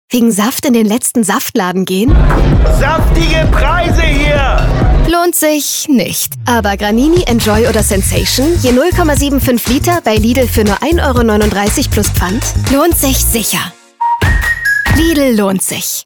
Wegen Saft in den letzten Saftladen gehen? Saftige Preise hier! Lohnt sich nicht. Aber Granini, Enjoy oder Sensation, je 0,75 Liter bei Lidl für nur 1,39 € plus Pfand, lohnt sich sicher. Lidl lohnt sich.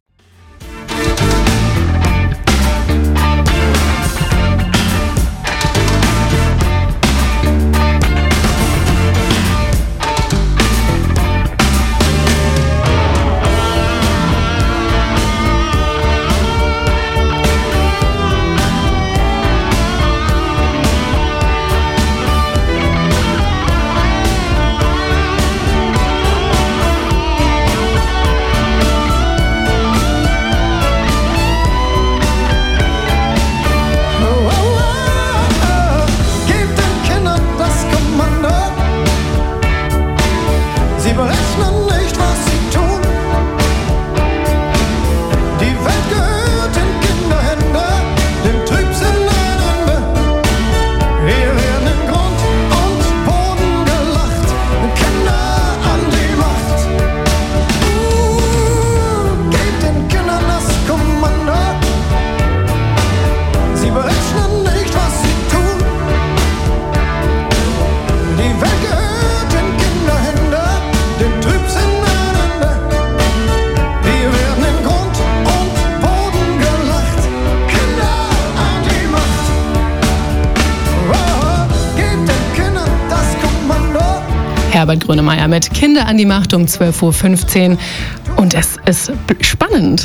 Herbert Grönemeyer mit Kinder an die Macht um 12.15 Uhr. Und es ist spannend.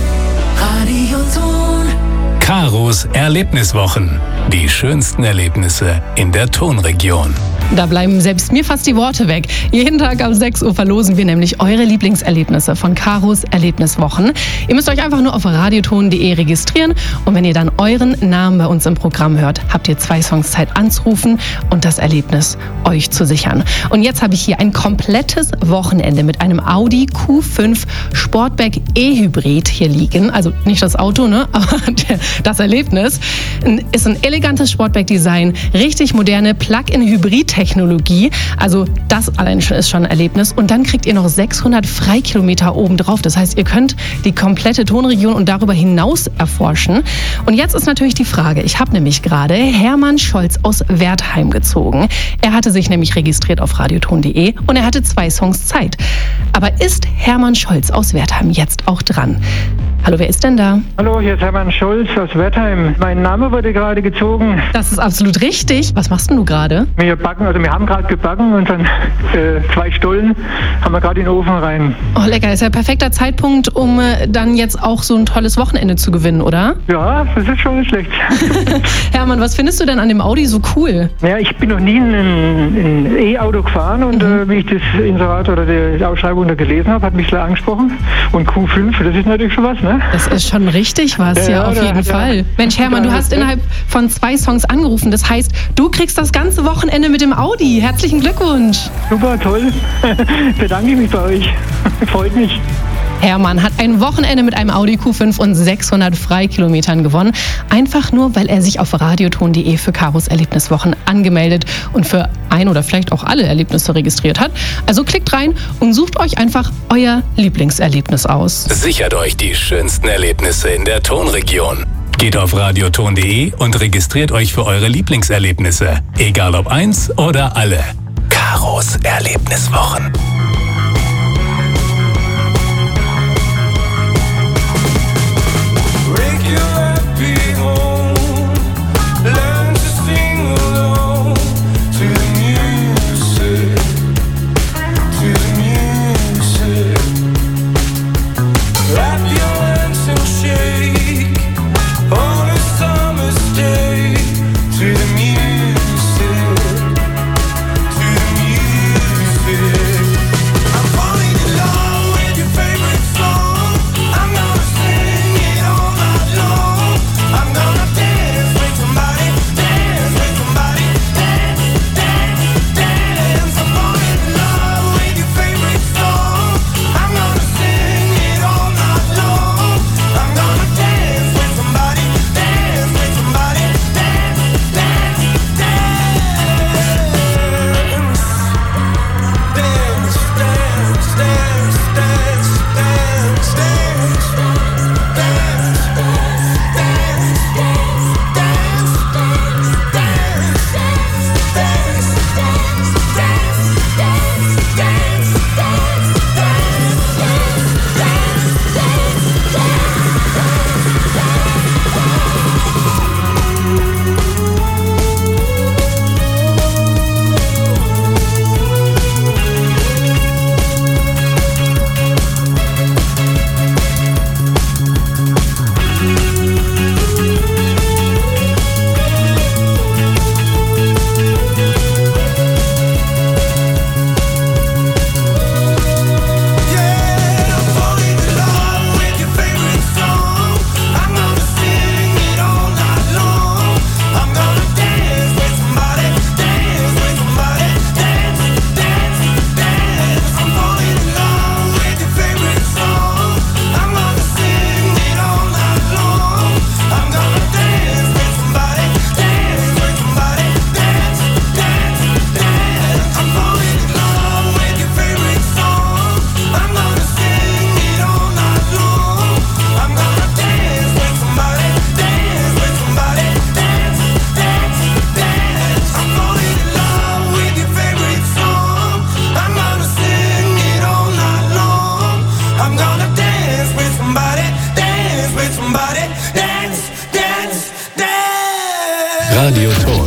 Radioton. Karos Erlebniswochen. Die schönsten Erlebnisse in der Tonregion. Da bleiben selbst mir fast die Worte weg. Jeden Tag um 6 Uhr verlosen wir nämlich eure Lieblingserlebnisse von Karos Erlebniswochen. Ihr müsst euch einfach nur auf radioton.de registrieren und wenn ihr dann euren Namen bei uns im Programm hört, habt ihr 2 Songs Zeit anzurufen und das Erlebnis euch zu sichern. Und jetzt habe ich hier ein komplettes Wochenende mit einem Audi Q5 Sportback E-Hybrid hier liegen. Also nicht das Auto, ne? Aber das Erlebnis. Ist ein elegantes Sportback-Design, richtig moderne Plug-in-Hybrid-Technologie. Also das allein ist schon ein Erlebnis. Und dann kriegt ihr noch 600 Freikilometer obendrauf. Das heißt, ihr könnt die komplette Tonregion und darüber hinaus erforschen. Und jetzt ist natürlich die Frage, ich habe nämlich gerade Hermann Scholz aus Wertheim gezogen. Er hatte sich nämlich registriert auf radioton.de und er hatte 2 Songs Zeit. Aber ist Hermann Scholz aus Wertheim jetzt auch dran? Hallo, wer ist denn da? Hallo, hier ist Hermann Scholz aus Wertheim. Mein Name wurde gerade gezogen. Das ist absolut richtig. Was machst denn du gerade? Wir haben gerade gebacken und dann 2 Stullen haben wir gerade in den Ofen rein. Oh, lecker. Das ist ja ein perfekter Zeitpunkt, um dann jetzt auch so ein tolles Wochenende zu gewinnen, oder? Ja, das ist schon nicht schlecht. Hermann, was findest du denn an dem Audi so cool? Ja, ich bin noch nie ein E-Auto gefahren und wie ich das Inserat oder die Ausschreibung da gelesen habe, hat mich sehr angesprochen. Und Q5, das ist natürlich schon was, ne? Das ist schon richtig was, ja auf jeden Fall. Mensch, Hermann, du hast innerhalb von 2 Songs angerufen. Das heißt, du kriegst das ganze Wochenende mit dem Audi. Herzlichen Glückwunsch. Super, toll. Bedanke ich mich bei euch. Freut mich. Hermann hat ein Wochenende mit einem Audi Q5 und 600 Freikilometern gewonnen. Einfach nur, weil er sich auf radioton.de für Karos Erlebniswochen angemeldet und für ein oder vielleicht auch alle Erlebnisse registriert hat. Also klickt rein und sucht euch einfach euer Lieblingserlebnis aus. Sichert euch die schönsten Erlebnisse in der Tonregion. Geht auf radioton.de und registriert euch für eure Lieblingserlebnisse. Egal ob eins oder alle. Karos Erlebniswochen. Radioton.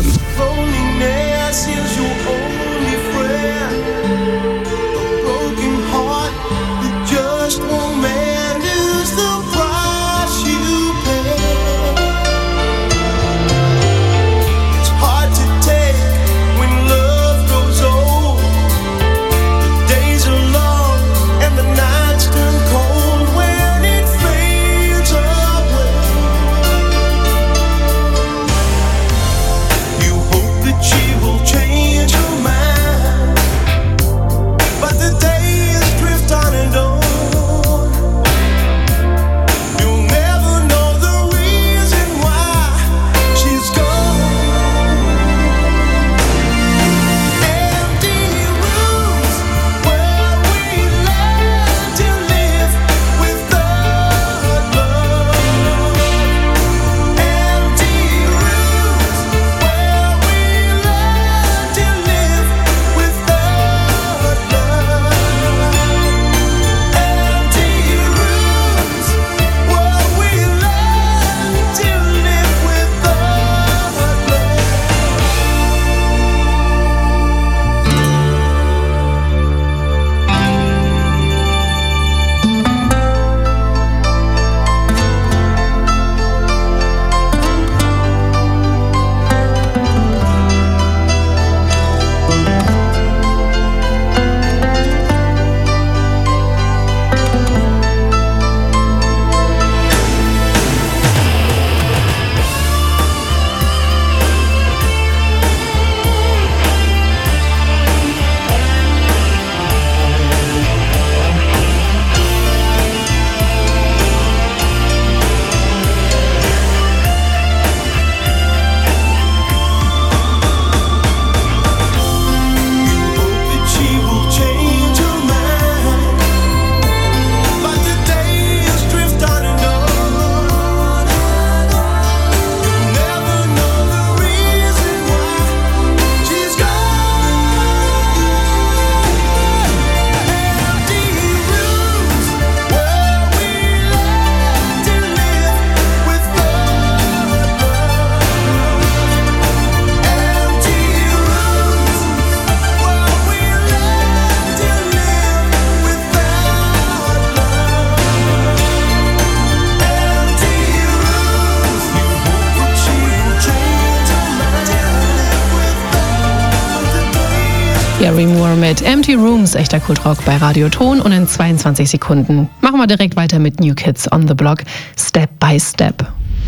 Gary Moore mit Empty Rooms, echter Kultrock bei Radioton, und in 22 Sekunden machen wir direkt weiter mit New Kids on the Block, Step by Step.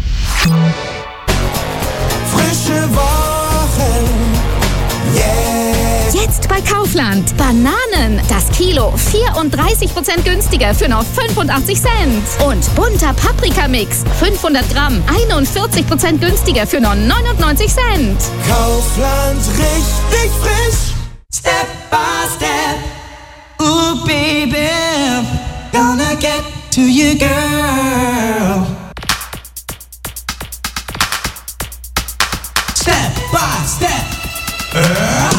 Frische Wochen, yeah. Jetzt bei Kaufland. Bananen. Das Kilo 34% günstiger für nur 85 Cent. Und bunter Paprikamix. 500 Gramm. 41% günstiger für nur 99 Cent. Kaufland, richtig frisch. Step by step. Ooh, baby. Gonna get to you, girl. Step by step.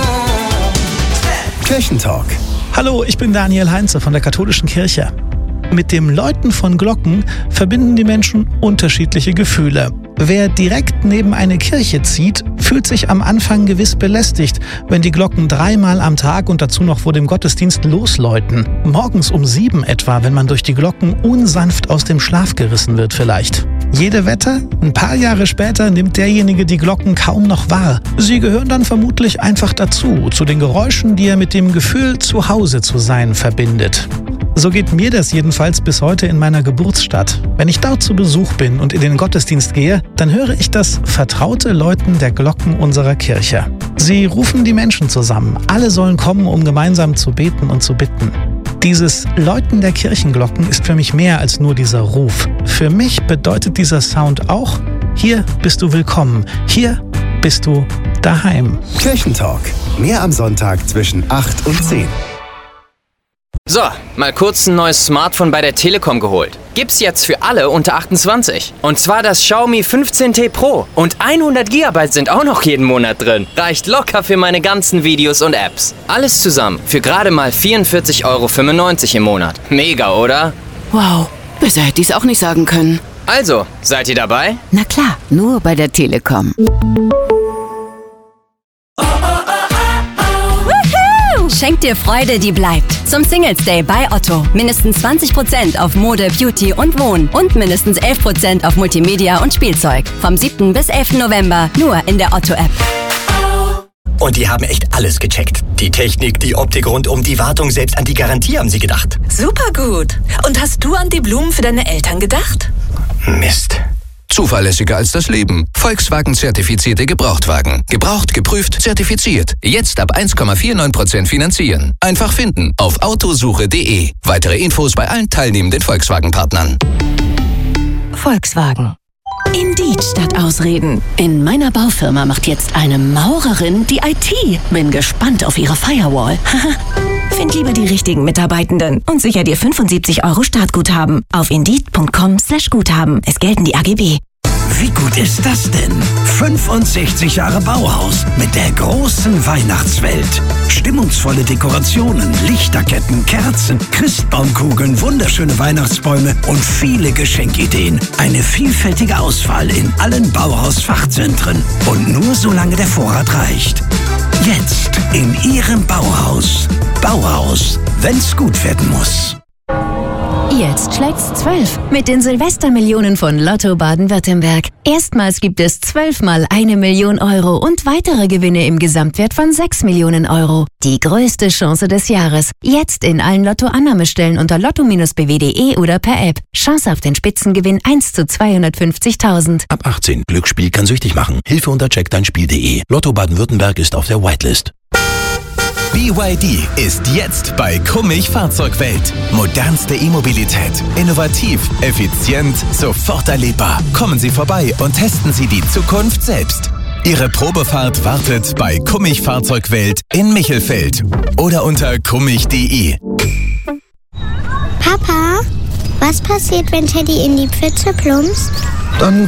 Kirchentalk. Hallo, ich bin Daniel Heinze von der Katholischen Kirche. Mit dem Läuten von Glocken verbinden die Menschen unterschiedliche Gefühle. Wer direkt neben eine Kirche zieht, fühlt sich am Anfang gewiss belästigt, wenn die Glocken 3-mal am Tag und dazu noch vor dem Gottesdienst losläuten. Morgens um 7 etwa, wenn man durch die Glocken unsanft aus dem Schlaf gerissen wird vielleicht. Jede Wette? Ein paar Jahre später nimmt derjenige die Glocken kaum noch wahr. Sie gehören dann vermutlich einfach dazu, zu den Geräuschen, die er mit dem Gefühl, zu Hause zu sein, verbindet. So geht mir das jedenfalls bis heute in meiner Geburtsstadt. Wenn ich dort zu Besuch bin und in den Gottesdienst gehe, dann höre ich das vertraute Läuten der Glocken unserer Kirche. Sie rufen die Menschen zusammen. Alle sollen kommen, um gemeinsam zu beten und zu bitten. Dieses Läuten der Kirchenglocken ist für mich mehr als nur dieser Ruf. Für mich bedeutet dieser Sound auch: Hier bist du willkommen, hier bist du daheim. Kirchentalk. Mehr am Sonntag zwischen 8 und 10. So, mal kurz ein neues Smartphone bei der Telekom geholt. Gibt's jetzt für alle unter 28. Und zwar das Xiaomi 15T Pro. Und 100 GB sind auch noch jeden Monat drin. Reicht locker für meine ganzen Videos und Apps. Alles zusammen für gerade mal 44,95 € im Monat. Mega, oder? Wow, besser hätte ich's auch nicht sagen können. Also, seid ihr dabei? Na klar, nur bei der Telekom. Schenk dir Freude, die bleibt. Zum Singles Day bei Otto. Mindestens 20% auf Mode, Beauty und Wohnen. Und mindestens 11% auf Multimedia und Spielzeug. Vom 7. bis 11. November nur in der Otto-App. Und die haben echt alles gecheckt. Die Technik, die Optik rundum, die Wartung, selbst an die Garantie haben sie gedacht. Super gut. Und hast du an die Blumen für deine Eltern gedacht? Mist. Zuverlässiger als das Leben. Volkswagen-zertifizierte Gebrauchtwagen. Gebraucht, geprüft, zertifiziert. Jetzt ab 1,49% finanzieren. Einfach finden auf autosuche.de. Weitere Infos bei allen teilnehmenden Volkswagen-Partnern. Volkswagen. Indeed statt Ausreden. In meiner Baufirma macht jetzt eine Maurerin die IT. Bin gespannt auf ihre Firewall. Find lieber die richtigen Mitarbeitenden und sicher dir 75 € Startguthaben auf Indeed.com/Guthaben. Es gelten die AGB. Wie gut ist das denn? 65 Jahre Bauhaus mit der großen Weihnachtswelt. Stimmungsvolle Dekorationen, Lichterketten, Kerzen, Christbaumkugeln, wunderschöne Weihnachtsbäume und viele Geschenkideen. Eine vielfältige Auswahl in allen Bauhaus-Fachzentren. Und nur solange der Vorrat reicht. Jetzt in Ihrem Bauhaus. Bauhaus, wenn's gut werden muss. Jetzt schlägt's 12 mit den Silvestermillionen von Lotto Baden-Württemberg. Erstmals gibt es 12-mal 1 Million € und weitere Gewinne im Gesamtwert von 6 Millionen €. Die größte Chance des Jahres. Jetzt in allen Lotto-Annahmestellen unter lotto-bw.de oder per App. Chance auf den Spitzengewinn 1 zu 250.000. Ab 18. Glücksspiel kann süchtig machen. Hilfe unter checkdeinspiel.de. Lotto Baden-Württemberg ist auf der Whitelist. BYD ist jetzt bei Kummich Fahrzeugwelt. Modernste E-Mobilität. Innovativ, effizient, sofort erlebbar. Kommen Sie vorbei und testen Sie die Zukunft selbst. Ihre Probefahrt wartet bei Kummich Fahrzeugwelt in Michelfeld oder unter kummich.de. Papa, was passiert, wenn Teddy in die Pfütze plumpst? Dann